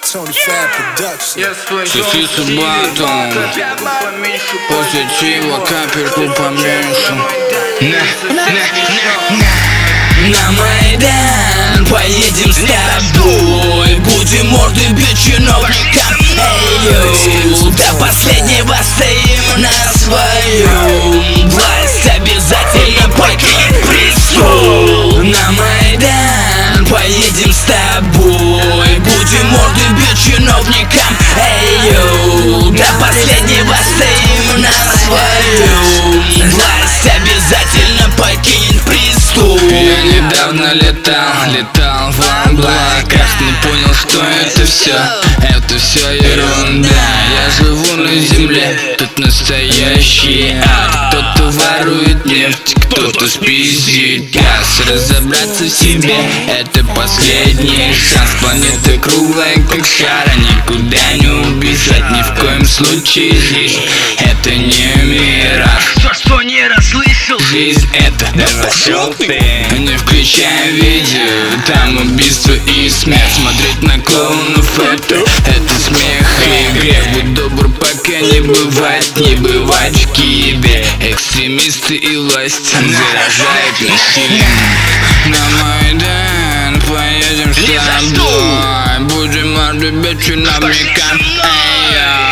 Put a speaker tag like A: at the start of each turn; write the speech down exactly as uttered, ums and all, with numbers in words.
A: Софи Субатон, после чего капельку поменьше. На, на, на, на. На Майдан поедем с тобой, будем морды бить чиновникам. Эй-ю, до последнего стоим на своем. Власть обязательно покинет престол. На Майдан поедем с тобой, будем морды бить чиновникам. Эй-ю, до последнего стоим на своем. Власть обязательно покинет престол.
B: Я недавно летал, летал в облаках, не понял, что это все, это все ерунда. Я живу на земле, тут настоящий ад. Кто-то ворует нефть, кто-то спиздит газ. Разобраться в себе — это последний шанс. Планета круглая, как шар, никуда не убежать. Ни в коем случае здесь это не мираж.
A: Что, что не расслышал?
B: Жизнь — это, да пошел ты. Не включая видео, там убийство и смерть. Смотреть на клоунов — это, это смех и грех. Будь добр, пока не бывает, не бывает в Киеве. Экстремисты и власть заражают насилием. На Майдан поедем с тобой, будем морды бить чиновникам.